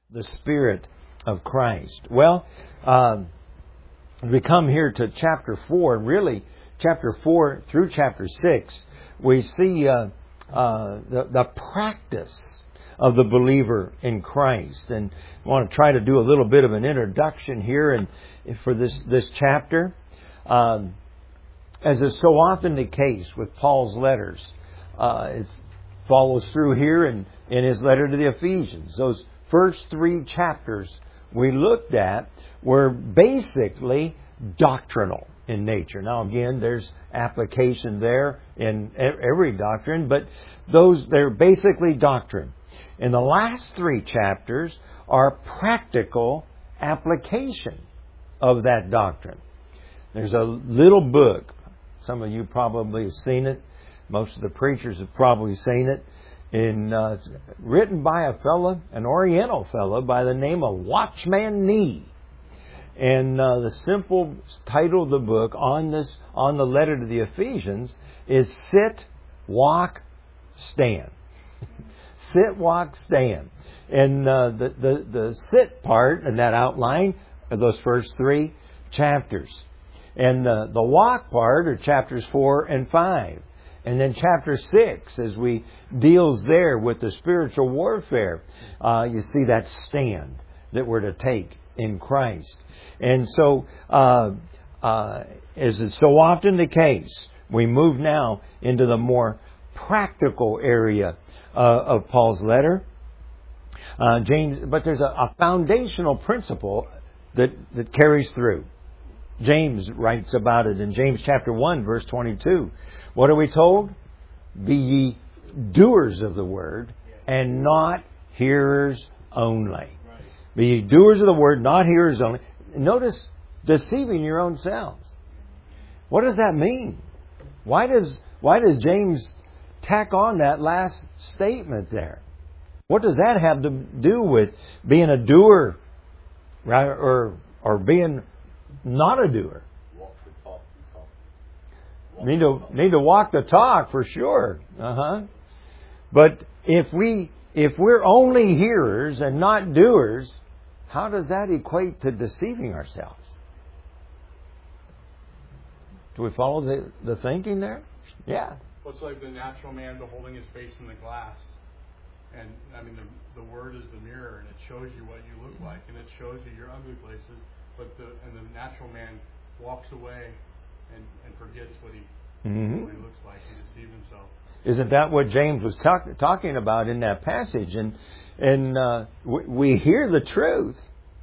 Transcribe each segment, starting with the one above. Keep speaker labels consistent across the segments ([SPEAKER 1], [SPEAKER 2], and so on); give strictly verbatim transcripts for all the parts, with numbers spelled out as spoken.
[SPEAKER 1] the Spirit of Christ. Well, um, we come here to chapter four, and really chapter four through chapter six, we see uh, uh, the, the practice of the believer in Christ. And I want to try to do a little bit of an introduction here and for this, this chapter. Um, as is so often the case with Paul's letters, uh, it follows through here in, in his letter to the Ephesians. Those first three chapters we looked at were basically doctrinal in nature. Now again, there's application there in every doctrine, but those, they're basically doctrine. And the last three chapters are practical application of that doctrine. There's a little book. Some of you probably have seen it. Most of the preachers have probably seen it. In, uh, it's written by a fellow, an Oriental fellow by the name of Watchman Nee. And uh, the simple title of the book on this, on the letter to the Ephesians is Sit, Walk, Stand. Sit, walk, stand. And uh, the, the, the sit part in that outline are those first three chapters. And uh, the walk part are chapters four and five. And then chapter six, as we deals there with the spiritual warfare, uh, you see that stand that we're to take in Christ. And so, uh, uh, as is so often the case, we move now into the more practical area uh, of Paul's letter. Uh, James, but there's a, a foundational principle that, that carries through. James writes about it in James chapter one, verse twenty-two. What are we told? Be ye doers of the word and not hearers only. Be ye doers of the word, not hearers only. Notice, deceiving your own selves. What does that mean? Why does why does James tack on that last statement there? What does that have to do with being a doer, right, or or being not a doer?
[SPEAKER 2] Walk the talk. talk.
[SPEAKER 1] Walk need to talk. need to walk the talk for sure. Uh huh. But if we if we're only hearers and not doers, how does that equate to deceiving ourselves? Do we follow the, the thinking there? Yeah.
[SPEAKER 3] Well, it's like the natural man beholding his face in the glass. And, I mean, the, the Word is the mirror, and it shows you what you look like, and it shows you your ugly places. But the and the natural man walks away and, and forgets what he, mm-hmm. what he looks like. He deceives himself.
[SPEAKER 1] Isn't that what James was talk, talking about in that passage? And and uh, we, we hear the truth.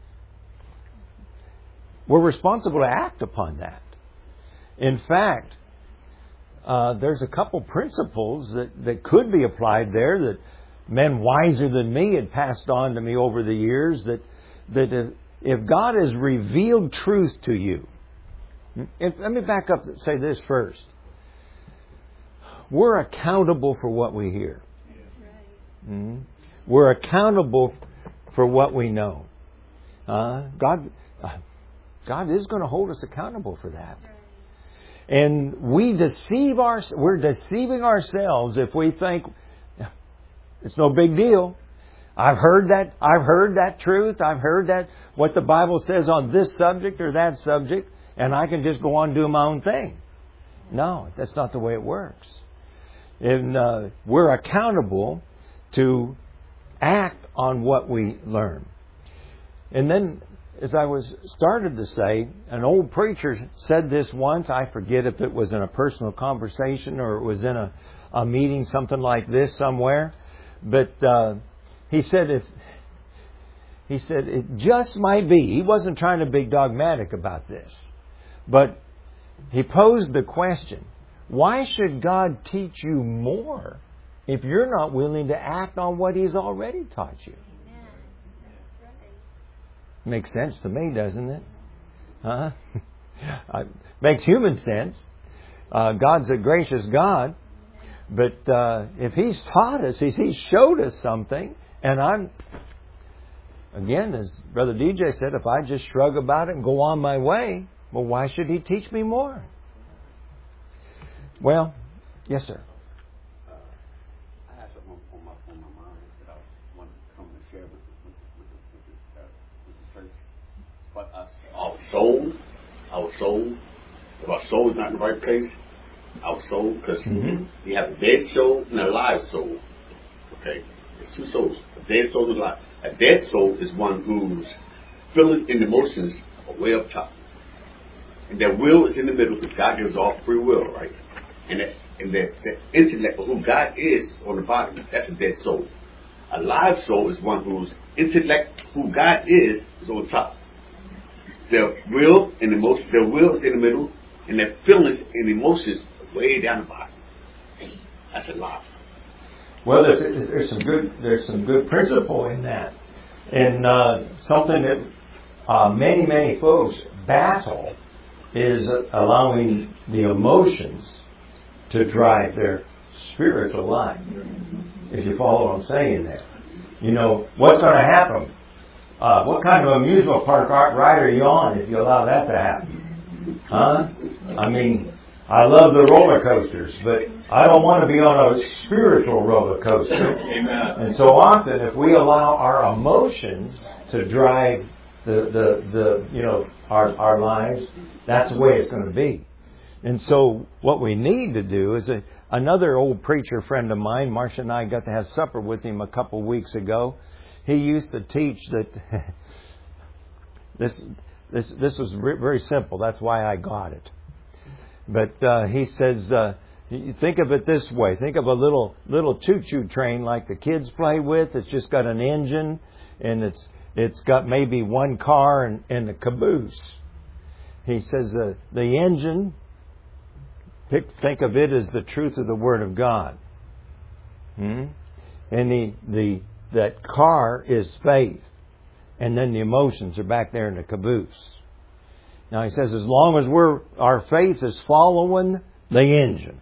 [SPEAKER 1] We're responsible to act upon that. In fact, uh, there's a couple principles that, that could be applied there that men wiser than me had passed on to me over the years. That that if, if God has revealed truth to you, if, let me back up and say this first. We're accountable for what we hear. Mm-hmm. We're accountable for what we know. Uh, God, uh, God is going to hold us accountable for that. And we deceive our, we're deceiving ourselves if we think it's no big deal. I've heard that, I've heard that truth. I've heard that what the Bible says on this subject or that subject, and I can just go on and do my own thing. No, that's not the way it works. And uh, we're accountable to act on what we learn. And then, as I was started to say, an old preacher said this once. I forget if it was in a personal conversation or it was in a, a meeting, something like this somewhere. But uh, he said, if he said it just might be. He wasn't trying to be dogmatic about this, but he posed the question: why should God teach you more if you're not willing to act on what He's already taught you?
[SPEAKER 4] Amen. That's right.
[SPEAKER 1] Makes sense to me, doesn't it? Huh? It makes human sense. Uh, God's a gracious God. But uh, if He's taught us, He's, He's showed us something, and I'm, again, as Brother D J said, if I just shrug about it and go on my way, well, why should He teach me more? Well, yes, sir.
[SPEAKER 2] Uh, I have something on my, on my mind that I want to come and share with, with, with, with soul. If our soul is not in the right place, our soul, because
[SPEAKER 1] Mm-hmm.
[SPEAKER 2] we have a dead soul and a live soul. Okay? It's two souls. A dead soul and a live. A dead soul is one whose feelings and emotions are way up top. And their will is in the middle because God gives all free will, right? And that, and that, that intellect of who God is on the bottom, that's a dead soul. A live soul is one whose intellect, who God is, is on top. Their will and emotion, their will is in the middle, and their feelings and emotions are way down the bottom. That's a live.
[SPEAKER 1] Well, there's, there's some good there's some good principle in that, and uh, something that uh, many many folks battle is allowing the emotions to drive their spiritual life. If you follow what I'm saying there, you know what's going to happen. Uh, what kind of amusement park ride are you on if you allow that to happen? Huh? I mean, I love the roller coasters, but I don't want to be on a spiritual roller coaster.
[SPEAKER 2] Amen.
[SPEAKER 1] And so often, if we allow our emotions to drive the the, the you know our our lives, that's the way it's going to be. And so, what we need to do is a, another old preacher friend of mine, Marcia and I got to have supper with him a couple weeks ago. He used to teach that this this this was re- very simple. That's why I got it. But uh, he says, uh, you think of it this way. Think of a little little choo-choo train like the kids play with. It's just got an engine, and it's it's got maybe one car and, and a caboose. He says uh, the engine. Pick, think of it as the truth of the Word of God, hmm? and the the that car is faith, and then the emotions are back there in the caboose. Now he says, as long as we're our faith is following the engine,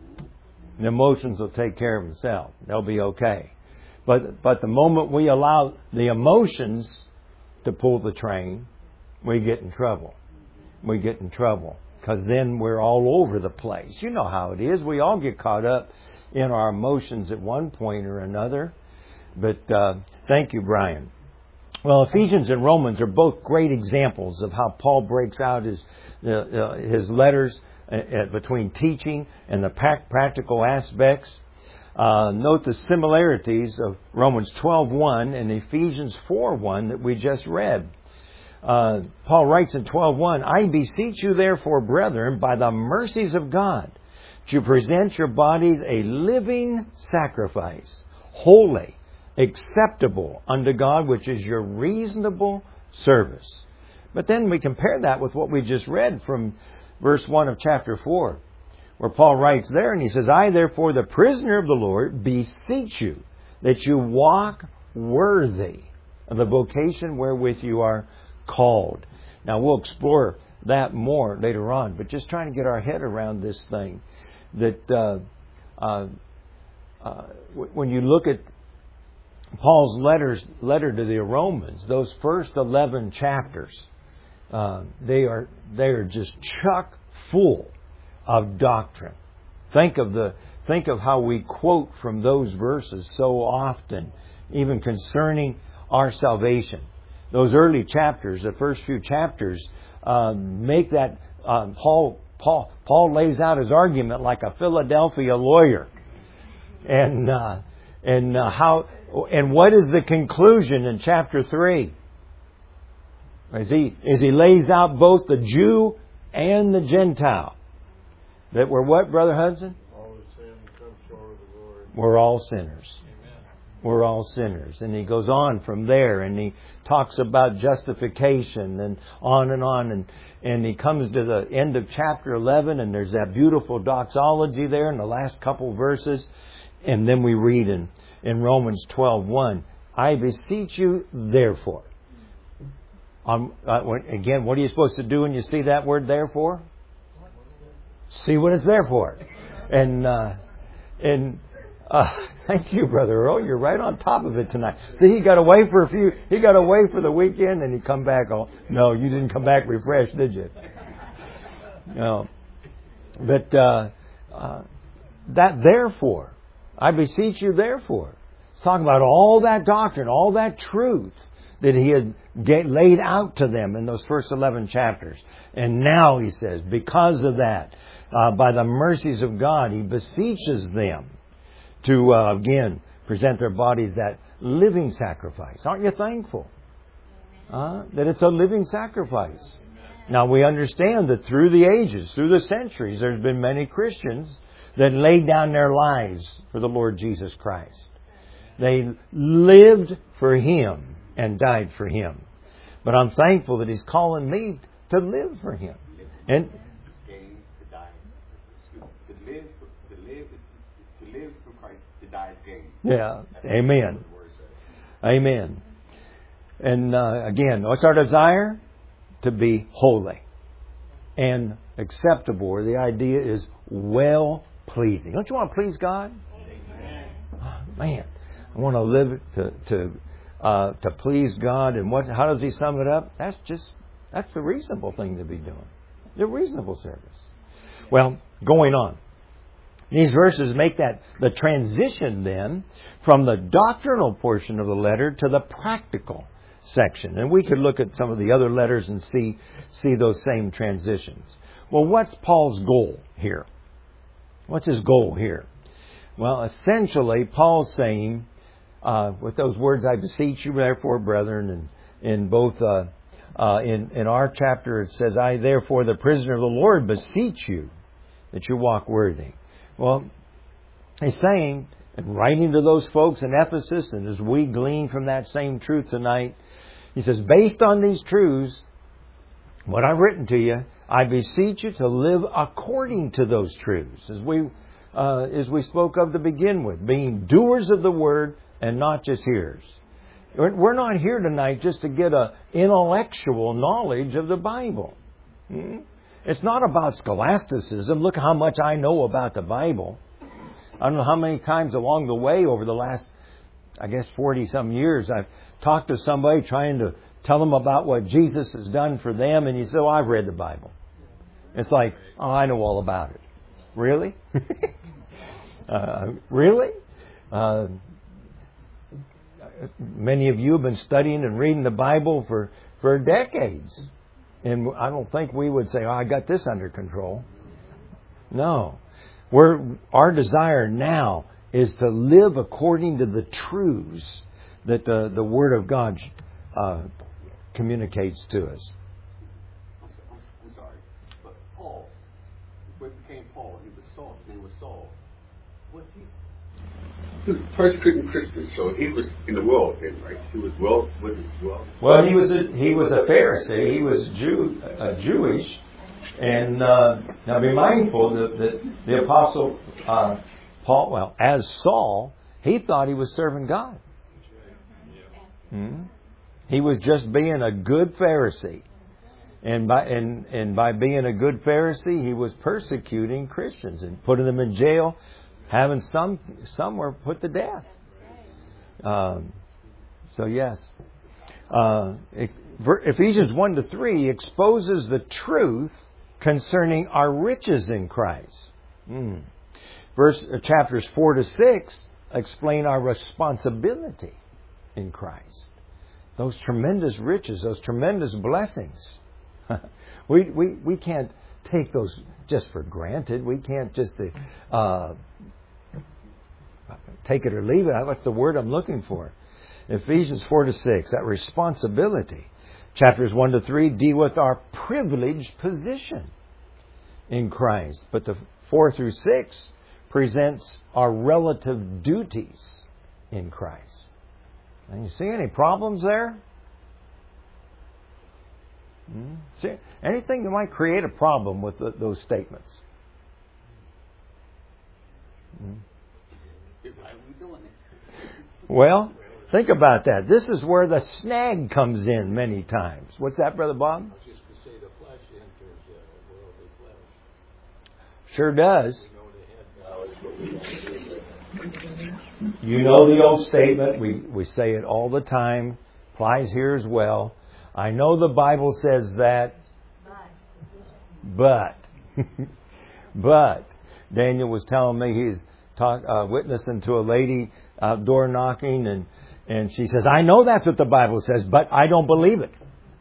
[SPEAKER 1] the emotions will take care of themselves. They'll be okay. But but the moment we allow the emotions to pull the train, we get in trouble. We get in trouble because then we're all over the place. You know how it is. We all get caught up in our emotions at one point or another. But uh, thank you, Brian. Well, Ephesians and Romans are both great examples of how Paul breaks out his uh, uh, his letters uh, uh, between teaching and the practical aspects. Uh, note the similarities of Romans twelve one and Ephesians four one that we just read. Uh, Paul writes in twelve one, I beseech you therefore, brethren, by the mercies of God, to present your bodies a living sacrifice, holy, acceptable unto God, which is your reasonable service. But then we compare that with what we just read from verse one of chapter four, where Paul writes there, and he says, I therefore, the prisoner of the Lord, beseech you that you walk worthy of the vocation wherewith you are called. Now we'll explore that more later on, but just trying to get our head around this thing, that uh, uh, uh, when you look at Paul's letters, letter to the Romans, those first eleven chapters, uh, they are they are just chock full of doctrine. Think of the think of how we quote from those verses so often, even concerning our salvation. Those early chapters, the first few chapters, uh, make that uh, Paul Paul Paul lays out his argument like a Philadelphia lawyer, and uh, and uh, how. And what is the conclusion in chapter three? As he, as he lays out both the Jew and the Gentile. That we're what, Brother Hudson?
[SPEAKER 5] All the sin comes short of the glory.
[SPEAKER 1] We're all sinners.
[SPEAKER 5] Amen.
[SPEAKER 1] We're all sinners. And he goes on from there and he talks about justification and on and on. And, and he comes to the end of chapter eleven and there's that beautiful doxology there in the last couple verses. And then we read in In Romans twelve one, I beseech you, therefore. Um, uh, when, again, what are you supposed to do when you see that word, therefore? See what it's there for. And uh, and uh, thank you, Brother Earl. You're right on top of it tonight. See, he got away for a few. He got away for the weekend, and he come back. All, no, you didn't come back refreshed, did you? No. But uh, uh, that therefore. I beseech you, therefore. It's talking about all that doctrine, all that truth that He had get, laid out to them in those first eleven chapters. And now, He says, because of that, uh, by the mercies of God, He beseeches them to, uh, again, present their bodies that living sacrifice. Aren't you thankful? Uh, that it's a living sacrifice. Now, we understand that through the ages, through the centuries, there's been many Christians that laid down their lives for the Lord Jesus Christ. They lived for Him and died for Him. But I'm thankful that He's calling me to live for Him. And
[SPEAKER 2] Gain to die. To live, to live, to live for Christ, to die is gain.
[SPEAKER 1] yeah, amen. Amen. And uh, again, what's our desire? To be holy and acceptable. Or the idea is well pleasing. Don't you want to please God?
[SPEAKER 2] Amen.
[SPEAKER 1] Oh, man, I want to live to to uh, to please God. And what? How does He sum it up? That's just that's the reasonable thing to be doing. The reasonable service. Well, going on. These verses make that the transition then from the doctrinal portion of the letter to the practical section. And we could look at some of the other letters and see see those same transitions. Well, what's Paul's goal here? What's his goal here? Well, essentially, Paul's saying, uh, with those words, I beseech you, therefore, brethren, and in both, uh, uh, in, in our chapter, it says, I, therefore, the prisoner of the Lord, beseech you that you walk worthy. Well, he's saying, and writing to those folks in Ephesus, and as we glean from that same truth tonight, he says, based on these truths, what I've written to you, I beseech you to live according to those truths, as we uh, as we spoke of to begin with, being doers of the word and not just hearers. We're not here tonight just to get an intellectual knowledge of the Bible. Hmm? It's not about scholasticism. Look how much I know about the Bible. I don't know how many times along the way over the last, I guess, forty-some years, I've talked to somebody trying to tell them about what Jesus has done for them, and you say, oh, I've read the Bible. It's like, oh, I know all about it. Really? uh, really? Uh, many of you have been studying and reading the Bible for, for decades. And I don't think we would say, oh, I got this under control. No. We're, our desire now is to live according to the truths that the, the Word of God uh, communicates to us.
[SPEAKER 2] I'm, I'm, I'm sorry, but Paul, when he became Paul, he was Saul. His name was Saul. Was he? He was persecuting Christians, so he was in the world then, right? He was well, was he well?
[SPEAKER 1] Well, he was a, he was a Pharisee. He was Jew, uh, Jewish, and uh, now be mindful that, that the apostle uh, Paul, well, as Saul, he thought he was serving God. Hmm? He was just being a good Pharisee. And by and, and by being a good Pharisee, he was persecuting Christians and putting them in jail, having some some were put to death. Um, so yes, uh, Ephesians one to three exposes the truth concerning our riches in Christ. Hmm. Verse uh, chapters four to six explain our responsibility in Christ. Those tremendous riches, those tremendous blessings. we, we we can't take those just for granted. We can't just uh, take it or leave it. What's the word I'm looking for? Ephesians four to six, that responsibility. Chapters one to three deal with our privileged position in Christ. But the four through six presents our relative duties in Christ. And you see any problems there? Hmm? See anything that might create a problem with the, those statements? Hmm? Well, think about that. This is where the snag comes in many times. What's that, Brother Bob?
[SPEAKER 5] Just to say the flesh enters the worldly flesh.
[SPEAKER 1] Sure does. You know the old statement. We, we say it all the time. Applies here as well. I know the Bible says that, but, but, Daniel was telling me he's talk, uh, witnessing to a lady outdoor knocking, and And she says, I know that's what the Bible says, but I don't believe it.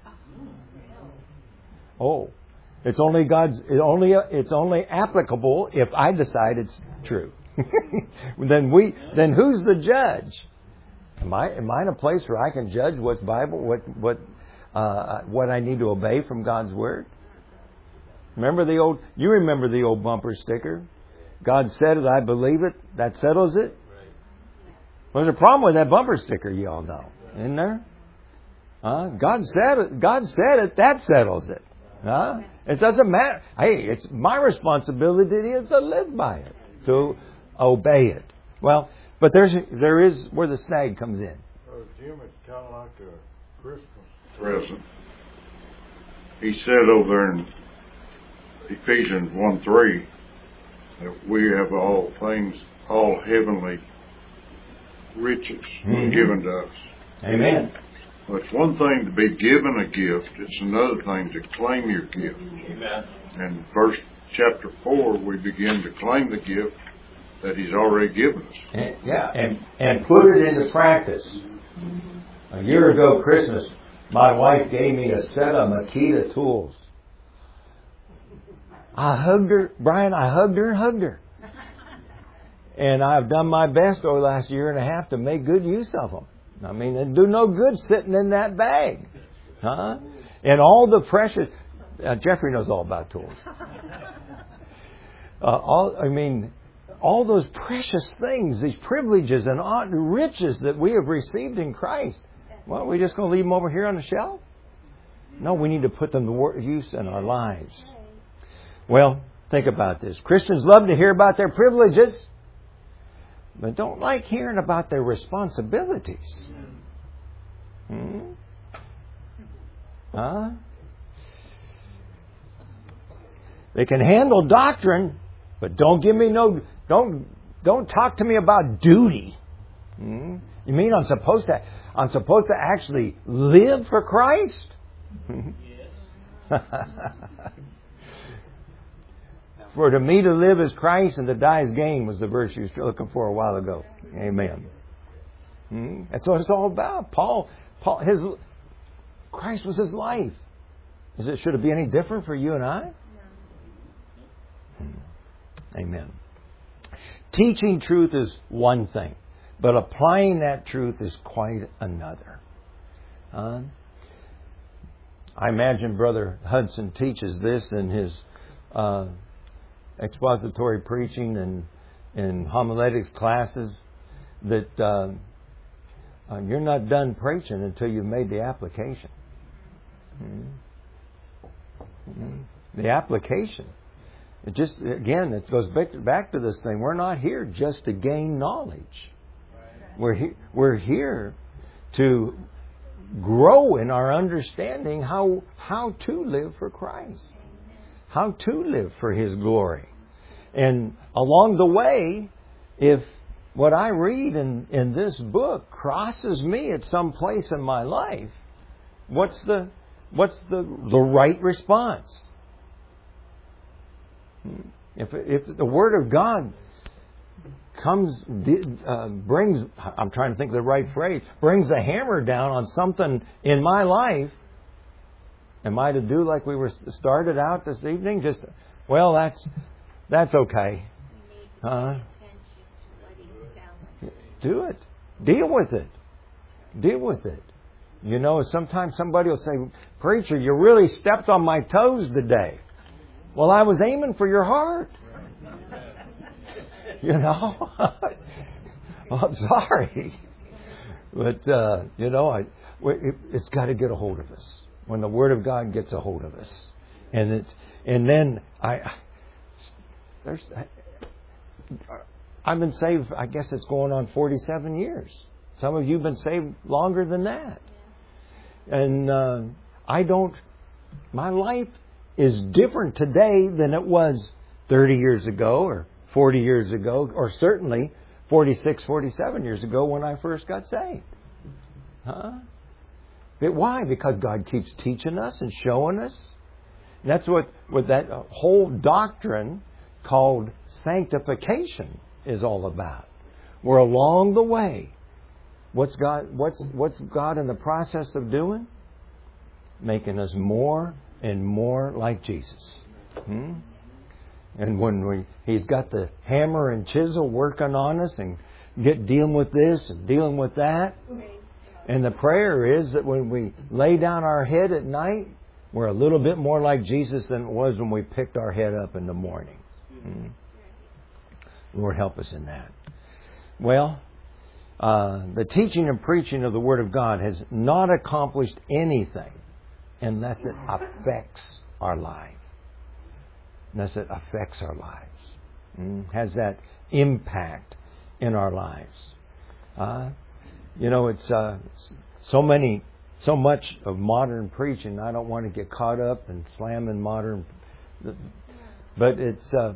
[SPEAKER 1] Oh, it's only God's, it only, it's only applicable if I decide it's true. Then we, then who's the judge? Am I, am I in a place where I can judge what's Bible, what, what, uh, what I need to obey from God's Word? Remember the old, you remember the old bumper sticker? God said it, I believe it, that settles it. Well, there's a problem with that bumper sticker, you all know, isn't there? Uh, God said it, God said it, that settles it. Huh? It doesn't matter. Hey, it's my responsibility is to live by it, to obey it. Well, but there's there is where the snag comes in.
[SPEAKER 6] Well, Jim, it's kind of like a Christmas
[SPEAKER 7] present. He said over there in Ephesians one three that we have all things, all heavenly riches
[SPEAKER 1] Mm-hmm.
[SPEAKER 7] given to us.
[SPEAKER 1] Amen.
[SPEAKER 7] Well, it's one thing to be given a gift. It's another thing to claim your gift.
[SPEAKER 2] Amen.
[SPEAKER 7] And verse chapter four, we begin to claim the gift that He's already given us.
[SPEAKER 1] And, yeah, and, and put it into practice. A year ago Christmas, my wife gave me a set of Makita tools. I hugged her, Brian, I hugged her and hugged her. And I've done my best over the last year and a half to make good use of them. I mean, it'd do no good sitting in that bag. Huh? And all the precious... Uh, Jeffrey knows all about tools. Uh, all I mean, all those precious things, these privileges and riches that we have received in Christ. Well, we're just going to leave them over here on the shelf? No, we need to put them to use in our lives. Well, think about this. Christians love to hear about their privileges, but don't like hearing about their responsibilities. Hmm? Huh? They can handle doctrine, but don't give me no, don't, don't talk to me about duty. Hmm? You mean I'm supposed to, I'm supposed to actually live for Christ? For to me to live is Christ and to die is gain was the verse you were looking for a while ago. Amen. Hmm? That's what it's all about. Paul, Paul, his Christ was his life. Is it should it be any different for you and I? No. Hmm. Amen. Teaching truth is one thing, but applying that truth is quite another. Uh, I imagine Brother Hudson teaches this in his uh, expository preaching and in homiletics classes, that uh, uh, you're not done preaching until you've made the application. Mm-hmm. Mm-hmm. The application. It just, again, it goes back, back to this thing. We're not here just to gain knowledge. We're, he, we're here to grow in our understanding how how to live for Christ. How to live for His glory. And along the way, if what I read in, in this book crosses me at some place in my life, what's the what's the the right response? If if the Word of God comes, uh, brings, I'm trying to think of the right phrase, brings a hammer down on something in my life, am I to do like we were started out this evening? Just, well, that's that's okay. Uh, do it. Deal with it. Deal with it. You know, sometimes somebody will say, "Preacher, you really stepped on my toes today." Well, I was aiming for your heart. You know, well, I'm sorry, but uh, you know, I, it, it's got to get a hold of us. When the Word of God gets a hold of us, and it, and then I, there's, I've been saved. I guess it's going on forty-seven years. Some of you have been saved longer than that, and uh, I don't. My life is different today than it was thirty years ago, or forty years ago, or certainly forty-six, forty-seven years ago when I first got saved. Huh? But why? Because God keeps teaching us and showing us. And that's what, what that whole doctrine called sanctification is all about. Where along the way, What's God? What's what's God in the process of doing? Making us more and more like Jesus. Hmm? And when we, He's got the hammer and chisel working on us and get dealing with this and dealing with that. And the prayer is that when we lay down our head at night, we're a little bit more like Jesus than it was when we picked our head up in the morning. Hmm? Lord, help us in that. Well, uh, the teaching and preaching of the Word of God has not accomplished anything unless it affects our life. Unless it affects our lives. Hmm? Has that impact in our lives. Uh, you know, it's uh, so many... So much of modern preaching, I don't want to get caught up in slamming modern, but it's uh,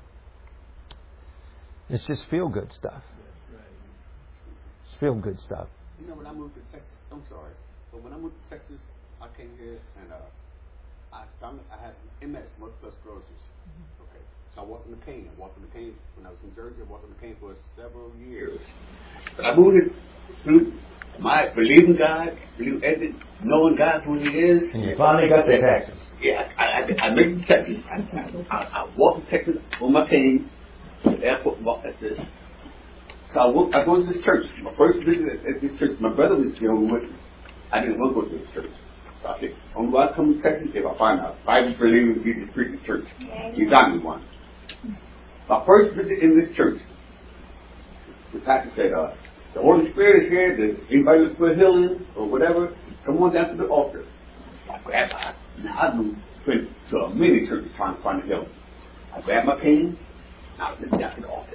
[SPEAKER 1] it's just feel good stuff. It's feel good stuff.
[SPEAKER 2] You know, when I moved to Texas, I'm sorry, but when I moved to Texas, I came here and uh, I found I had M S, multiple sclerosis. Okay, so I walked in the cane. I walked in the cane when I was in Jersey. I walked in the cane for several years. But I moved it through. My believing God, believe every, knowing God who He is.
[SPEAKER 1] And you finally got to Texas.
[SPEAKER 2] Yeah, I, I, I made it to Texas. I, I, I walked to Texas on my cane to the airport and walked like this. So I, walked, I go to this church. My first visit at, at this church, my brother was the only witness. I didn't want to go to this church. So I said, only way I come to Texas if I find a Bible believing Jesus preaching church. He got me one. My first visit in this church, the pastor said, uh, the Holy Spirit is here. Does anybody look for healing or whatever? Come on down to the altar. I grabbed my, now I went to a many churches trying to find healing. I grabbed my cane. I went down to the altar.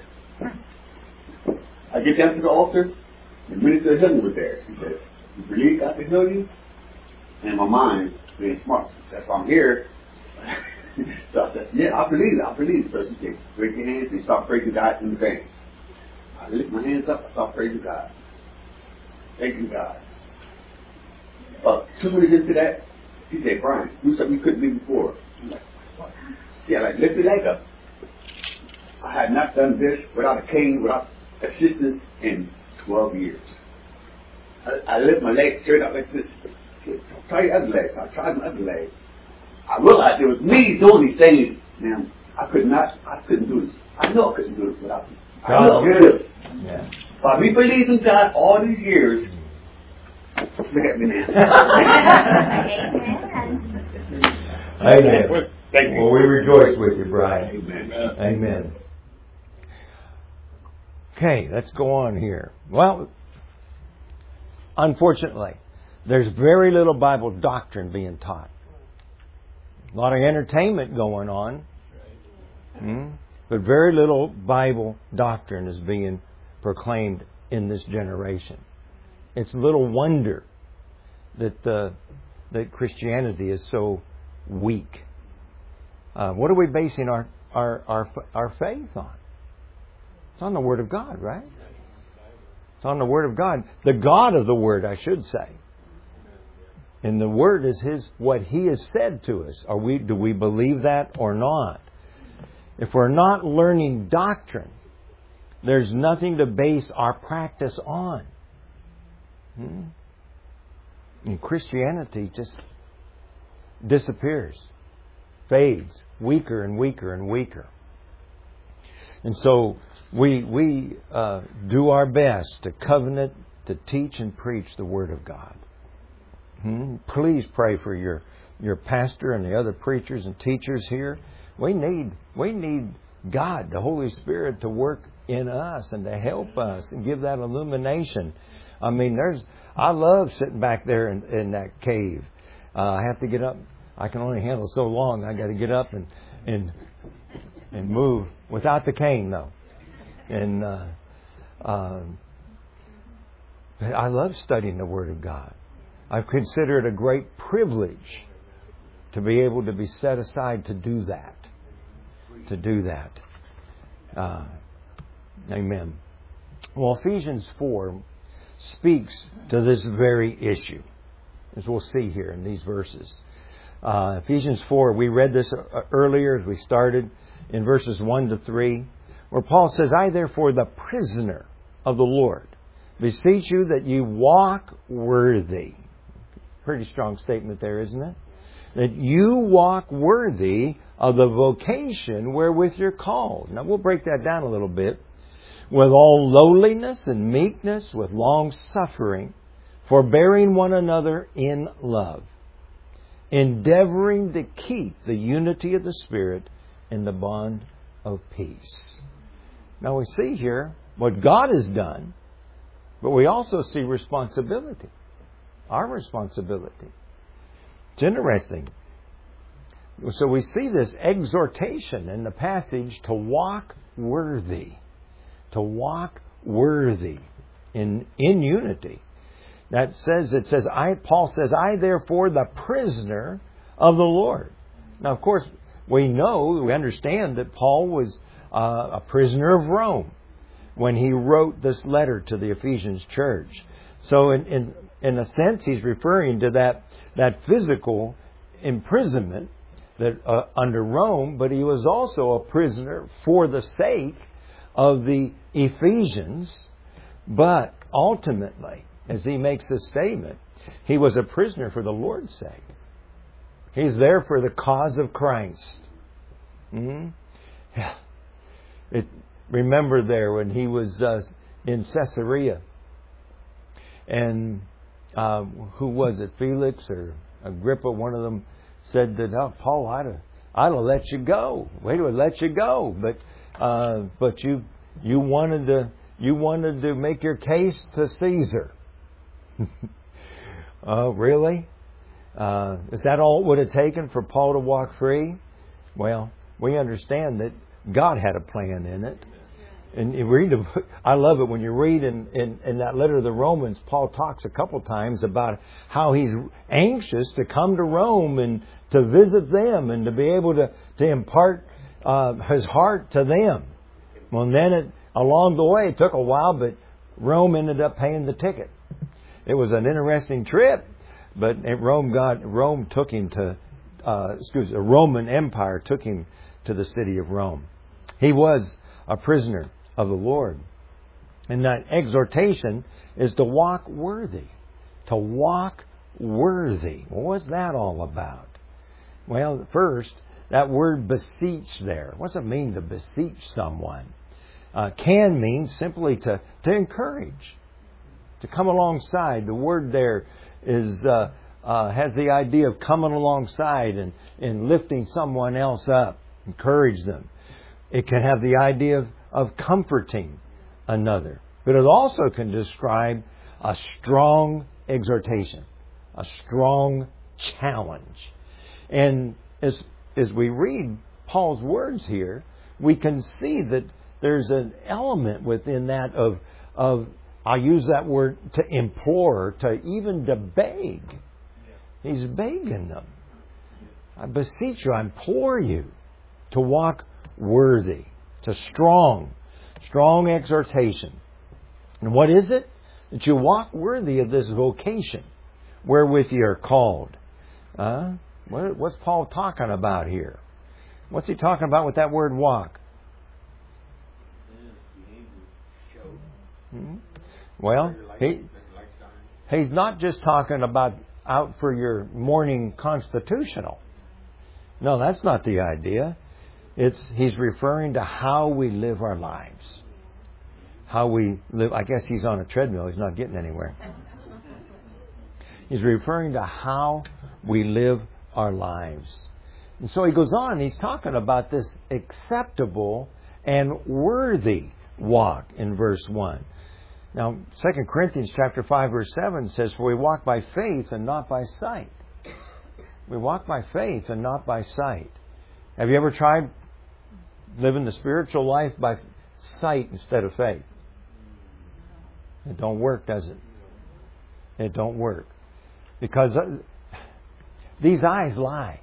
[SPEAKER 2] I get down to the altar. The minister of healing was there. He says, "You believe God can heal you?" And in my mind, being smart, that's why I'm here. So I said, "Yeah, I believe it. I believe it." So she said, "Raise your hands and start praising God in advance." I lift my hands up, I start praising God. Thank you, God. About two minutes into that, she said, "Brian, do something you couldn't do before." I'm like, "What?" Yeah, like, lift your leg up. I had not done this without a cane, without assistance in twelve years. I, I lift my leg straight up like this. She said, "Try your other leg." So I tried my other leg. I realized it was me doing these things. Man, I could not, I couldn't do this. I know I couldn't do this without you.
[SPEAKER 1] God's good. Yeah.
[SPEAKER 2] By me believing God all these years, look at me now.
[SPEAKER 1] Amen.
[SPEAKER 2] Thank you.
[SPEAKER 1] Well, we rejoice with you, Brian.
[SPEAKER 2] Amen.
[SPEAKER 1] Amen. Okay, let's go on here. Well, unfortunately, there's very little Bible doctrine being taught. A lot of entertainment going on. Hmm? But very little Bible doctrine is being proclaimed in this generation. It's little wonder that the, that Christianity is so weak. Uh, what are we basing our, our, our, our faith on? It's on the Word of God, right? It's on the Word of God. The God of the Word, I should say. And the Word is His, what He has said to us. Are we, do we believe that or not? If we're not learning doctrine, there's nothing to base our practice on. Hmm? And Christianity just disappears, fades, weaker and weaker and weaker. And so we we uh, do our best to covenant, to teach and preach the Word of God. Hmm? Please pray for your, your pastor and the other preachers and teachers here. We need we need God, the Holy Spirit, to work in us and to help us and give that illumination. I mean, there's I love sitting back there in, in that cave. Uh, I have to get up. I can only handle so long. I got to get up and and and move without the cane, though. And uh, uh, I love studying the Word of God. I consider it a great privilege to be able to be set aside to do that. To do that. Uh, amen. Well, Ephesians four speaks to this very issue, as we'll see here in these verses. Uh, Ephesians four, we read this earlier as we started in verses one to three, where Paul says, "I therefore, the prisoner of the Lord, beseech you that you walk worthy. Pretty strong statement there, isn't it? That you walk worthy of the vocation wherewith you're called. Now we'll break that down a little bit. With all lowliness and meekness, with long suffering, forbearing one another in love, endeavoring to keep the unity of the Spirit in the bond of peace. Now we see here what God has done, but we also see responsibility. Our responsibility. It's interesting. So we see this exhortation in the passage to walk worthy. To walk worthy in, in unity. That says, it says, I, Paul says, I therefore the prisoner of the Lord. Now, of course, we know, we understand that Paul was uh, a prisoner of Rome when he wrote this letter to the Ephesians church. So in, in, in a sense, he's referring to that, that physical imprisonment that uh, under Rome, but he was also a prisoner for the sake of the Ephesians. But ultimately, as he makes this statement, he was a prisoner for the Lord's sake. He's there for the cause of Christ. Mm-hmm. Yeah. It, remember there when he was uh, in Caesarea, and uh, who was it, Felix or Agrippa, one of them said that, oh, Paul, I'd have, I'd have let you go. Wait, would let you go, but uh, but you you wanted to you wanted to make your case to Caesar. Oh, really? Uh, is that all it would have taken for Paul to walk free? Well, we understand that God had a plan in it. And you read, I love it when you read in, in, in that letter to the Romans, Paul talks a couple times about how he's anxious to come to Rome and to visit them and to be able to, to impart uh, his heart to them. Well, and then it, along the way, it took a while, but Rome ended up paying the ticket. It was an interesting trip, but Rome got Rome took him to, uh, excuse me, the Roman Empire took him to the city of Rome. He was a prisoner of the Lord. And that exhortation is to walk worthy. To walk worthy. Well, what's that all about? Well, first, that word beseech there. What's it mean to beseech someone? Uh, can mean simply to, to encourage. To come alongside. The word there is uh, uh, has the idea of coming alongside and, and lifting someone else up. Encourage them. It can have the idea of, of comforting another. But it also can describe a strong exhortation. A strong challenge. And as, as we read Paul's words here, we can see that there's an element within that of, of I'll use that word, to implore, to even to beg. He's begging them. I beseech you, I implore you to walk worthy. It's a strong, strong exhortation. And what is it? That you walk worthy of this vocation wherewith you are called. Uh, what, what's Paul talking about here? What's he talking about with that word walk? Hmm? Well, he, he's not just talking about out for your morning constitutional. No, that's not the idea. It's he's referring to how we live our lives. How we live. I guess he's on a treadmill. He's not getting anywhere. He's referring to how we live our lives. And so he goes on. He's talking about this acceptable and worthy walk in verse one. Now, Second Corinthians chapter five, verse seven says, for we walk by faith and not by sight. We walk by faith and not by sight. Have you ever tried living the spiritual life by sight instead of faith? It don't work, does it? It don't work. Because these eyes lie.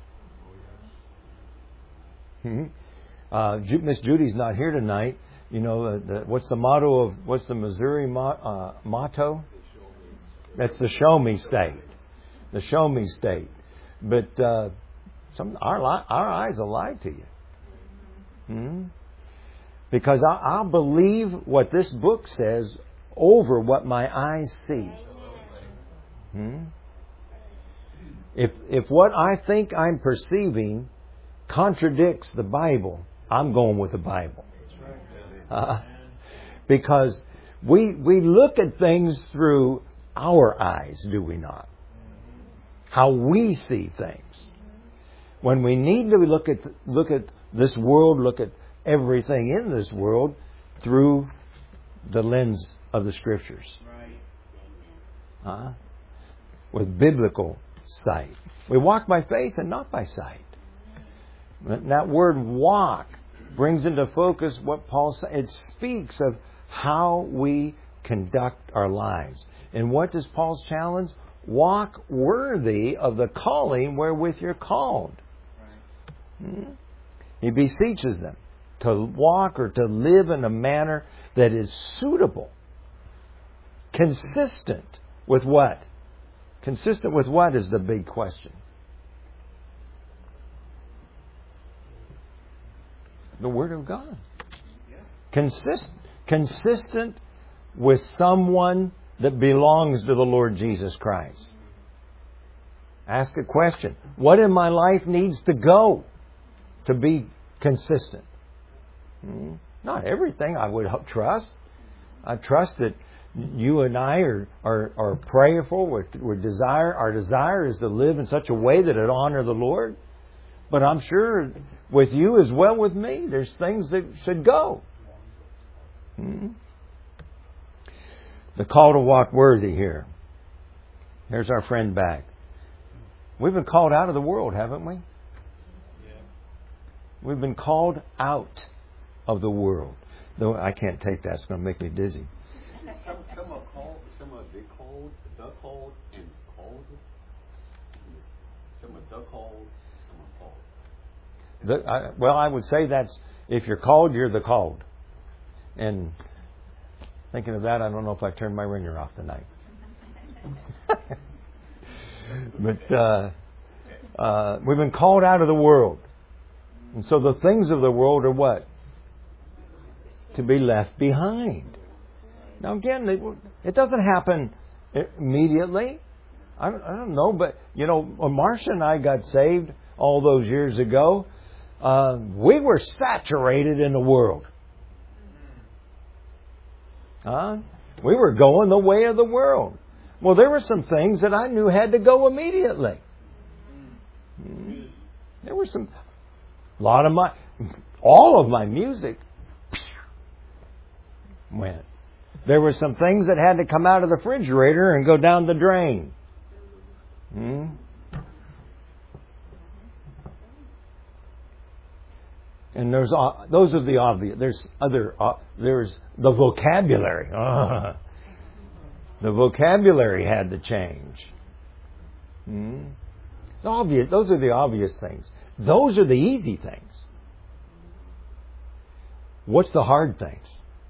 [SPEAKER 1] Hmm? Uh, Miss Judy's not here tonight. You know, the, the, what's the motto of, what's the Missouri mo, uh, motto? That's the show me state. The show me state. But uh, some our our eyes will lie to you. Hmm? Because I, I'll believe what this book says over what my eyes see. Hmm? If if what I think I'm perceiving contradicts the Bible, I'm going with the Bible. Uh, because we we look at things through our eyes, do we not? How we see things. When we need to look at look at this world, look at everything in this world through the lens of the Scriptures. Uh, with biblical sight. We walk by faith and not by sight. That word walk brings into focus what Paul said. It speaks of how we conduct our lives. And what does Paul's challenge? Walk worthy of the calling wherewith you're called. Hmm? He beseeches them to walk or to live in a manner that is suitable. Consistent with what? Consistent with what is the big question? The Word of God. Consist, consistent with someone that belongs to the Lord Jesus Christ. Ask a question. What in my life needs to go to be consistent? Hmm? Not everything I would trust. I trust that you and I are, are, are prayerful. We're, we're desire, our desire is to live in such a way that it honor the Lord. But I'm sure with you as well with me, there's things that should go. Hmm? The call to walk worthy here. Here's our friend back. We've been called out of the world, haven't we? We've been called out of the world. Though I can't take that. It's going to make me dizzy.
[SPEAKER 2] Some, some are called, some are the called, the called, and called. Some are the called, some are called.
[SPEAKER 1] The, I, well, I would say that's, if you're called, you're the called. And thinking of that, I don't know if I turned my ringer off tonight. But uh, uh, we've been called out of the world. And so the things of the world are what? To be left behind. Now again, it, it doesn't happen immediately. I don't, I don't know, but you know, when Marcia and I got saved all those years ago, uh, we were saturated in the world. Huh? We were going the way of the world. Well, there were some things that I knew had to go immediately. There were some, a lot of my, all of my music went. There were some things that had to come out of the refrigerator and go down the drain. Hmm? And there's those are the obvious. There's other. Uh, there's the vocabulary. Uh, the vocabulary had to change. Hmm? The obvious. Those are the obvious things. Those are the easy things. What's the hard things?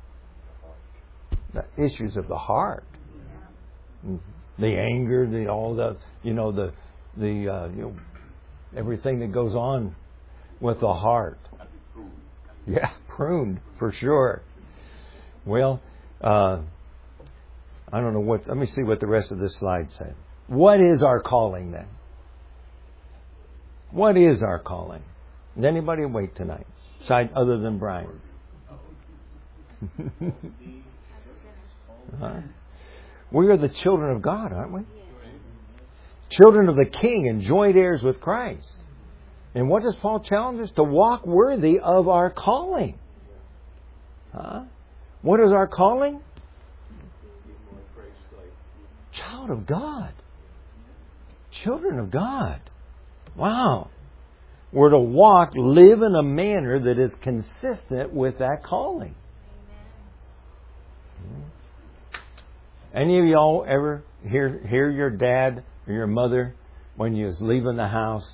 [SPEAKER 1] The issues of the heart. The anger, the all the you know the the uh, you know everything that goes on with the heart. Yeah, pruned for sure. Well, uh, I don't know what. Let me see what the rest of this slide said. What is our calling then? What is our calling? Is anybody awake tonight? Side other than Brian. Huh? We are the children of God, aren't we? Children of the King and joint heirs with Christ. And what does Paul challenge us? To walk worthy of our calling. Huh? What is our calling? Child of God. Children of God. Wow. We're to walk, live in a manner that is consistent with that calling. Any of y'all ever hear hear your dad or your mother when you was leaving the house?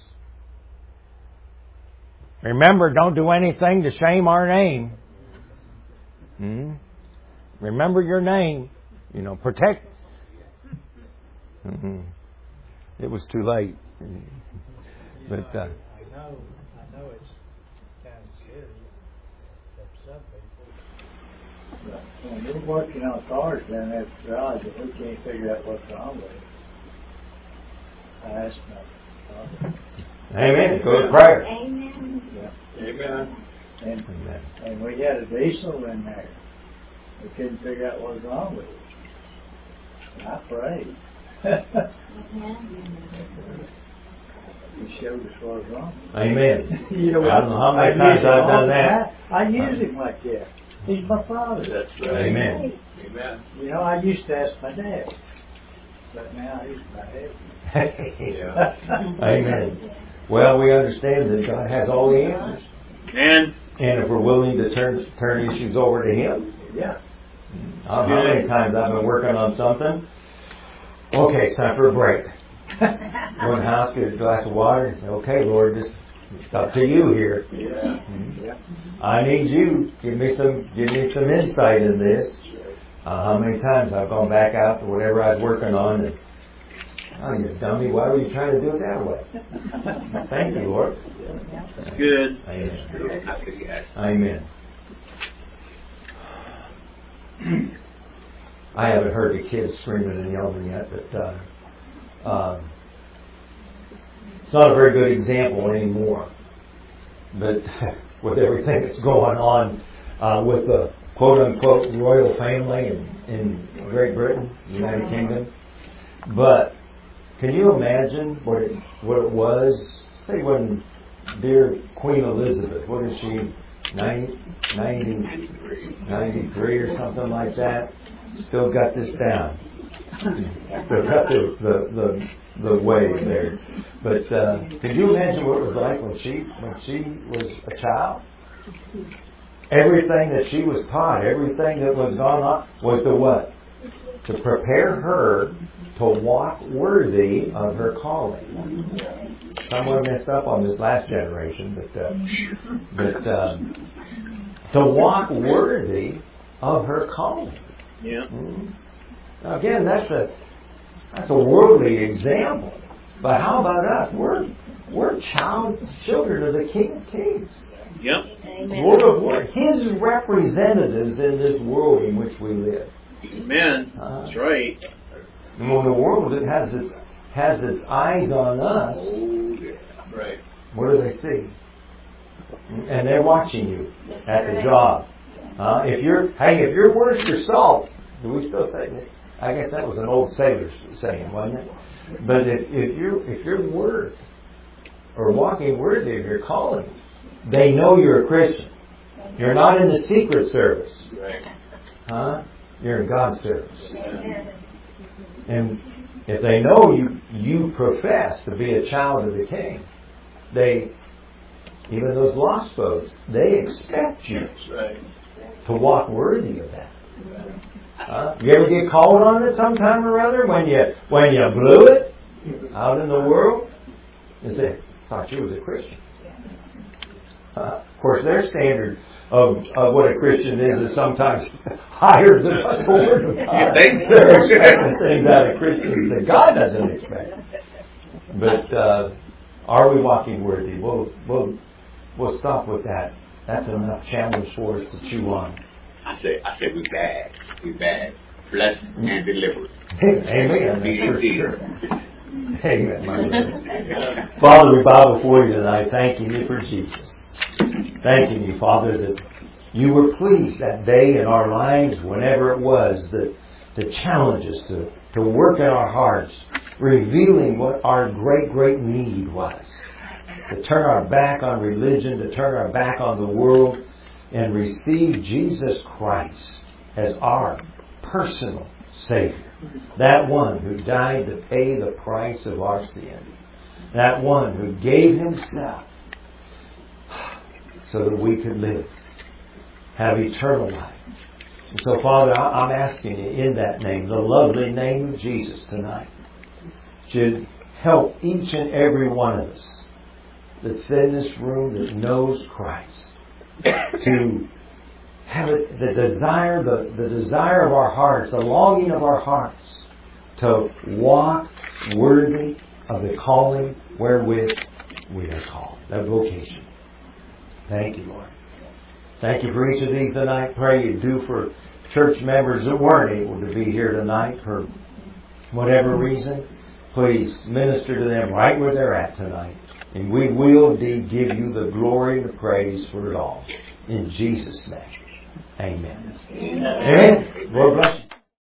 [SPEAKER 1] Remember, don't do anything to shame our name. Hmm? Remember your name. You know, protect. Mm-hmm. It was too late. But uh,
[SPEAKER 5] I know, I know it's kind of scary for some people.
[SPEAKER 8] When we're working on cars down there at the garage, if we can't figure out what's wrong with it, I ask them.
[SPEAKER 1] Amen. Go to prayer.
[SPEAKER 4] Amen.
[SPEAKER 8] Yeah.
[SPEAKER 5] Amen.
[SPEAKER 8] And,
[SPEAKER 1] Amen.
[SPEAKER 8] and we had a diesel in there. We couldn't figure out what was wrong with it. And I prayed. He showed us what was wrong.
[SPEAKER 1] Amen.
[SPEAKER 8] You know,
[SPEAKER 1] I don't know how many
[SPEAKER 8] I
[SPEAKER 1] times
[SPEAKER 8] use him
[SPEAKER 1] I've
[SPEAKER 8] all
[SPEAKER 1] done
[SPEAKER 8] the
[SPEAKER 1] that.
[SPEAKER 8] time. I use him like that. He's my father.
[SPEAKER 5] That's right.
[SPEAKER 1] Amen.
[SPEAKER 5] Amen.
[SPEAKER 8] You know, I used to ask my dad, but now he's my head.
[SPEAKER 5] Yeah.
[SPEAKER 1] Amen. Well, we understand that God has all the answers.
[SPEAKER 2] And
[SPEAKER 1] And if we're willing to turn turn issues over to Him.
[SPEAKER 8] Yeah.
[SPEAKER 1] How many times I've been working on something? Okay, it's time for a break. Go in the house, get a glass of water, and say, okay, Lord, this it's up to you here.
[SPEAKER 8] Yeah.
[SPEAKER 1] Mhm.
[SPEAKER 8] Yeah.
[SPEAKER 1] I need you. Give me some give me some insight in this. Uh, how many times I've gone back out to whatever I was working on and, oh, you dummy, why were you trying to do it that way? Thank you, Lord.
[SPEAKER 2] it's good.
[SPEAKER 1] Amen.
[SPEAKER 2] I could ask.
[SPEAKER 1] Amen. I haven't heard the kids screaming and yelling yet, but uh, uh, it's not a very good example anymore. But with everything that's going on uh, with the quote-unquote royal family in, in Great Britain, United Kingdom. But can you imagine what it, what it was, say when dear Queen Elizabeth, what is she, ninety, ninety, ninety-three or something like that, still got this down. Still got the, the, the, the wave there. But uh, can you imagine what it was like when she when she was a child? Everything that she was taught, everything that was gone on, was to what? To prepare her to walk worthy of her calling. Someone messed up on this last generation, but uh, but um, to walk worthy of her calling.
[SPEAKER 2] Yeah.
[SPEAKER 1] Mm. Now again, that's a that's a worldly example. But how about us? We're we're child children of the King of Kings.
[SPEAKER 2] Yep.
[SPEAKER 1] Lord of Lords. His representatives in this world in which we live.
[SPEAKER 2] Amen.
[SPEAKER 1] Uh,
[SPEAKER 2] That's right.
[SPEAKER 1] And when the world it has its has its eyes on us,
[SPEAKER 2] Oh, yeah.
[SPEAKER 5] Right.
[SPEAKER 1] what do they see? And they're watching you at the job. Uh, if you're hey, if you're worth your salt, do we still say that? I guess that was an old sailor saying, wasn't it? But if, if you if you're worth or walking worthy of your calling, they know you're a Christian. You're not in the secret service.
[SPEAKER 5] Right.
[SPEAKER 1] Huh? You're in God's service. And if they know you you profess to be a child of the King, they, even those lost folks, they expect you
[SPEAKER 5] Right.
[SPEAKER 1] to walk worthy of that. Huh? You ever get called on it sometime or other when you when you blew it out in the world? And say, thought you was a Christian. Uh, of course, their standard of, of what a Christian is is sometimes higher than what the Word of God.
[SPEAKER 2] You think so?
[SPEAKER 1] They're expecting things out of Christians that God doesn't expect. But uh, are we walking worthy? We'll we'll we'll stop with that. That's enough challenge for us to chew on.
[SPEAKER 2] I say, I say, we bad, we bad, blessed and delivered.
[SPEAKER 1] Amen.
[SPEAKER 2] Be
[SPEAKER 1] That's for
[SPEAKER 2] indeed.
[SPEAKER 1] sure. Amen. My Lord. Father, we bow before you tonight, thanking you for Jesus. Thanking you, Father, that you were pleased that day in our lives, whenever it was, that to challenge us, to, to work in our hearts, revealing what our great, great need was. To turn our back on religion, to turn our back on the world, and receive Jesus Christ as our personal Savior. That one who died to pay the price of our sin. That one who gave himself so that we could live, have eternal life. And so, Father, I'm asking you in that name, the lovely name of Jesus tonight, to help each and every one of us that's in this room that knows Christ to have it, the desire, the, the desire of our hearts, the longing of our hearts to walk worthy of the calling wherewith we are called, that vocation. Thank you, Lord. Thank you for each of these tonight. Pray you do for church members that weren't able to be here tonight for whatever reason. Please minister to them right where they're at tonight. And we will indeed give you the glory and the praise for it all. In Jesus' name. Amen. Amen. Lord bless you.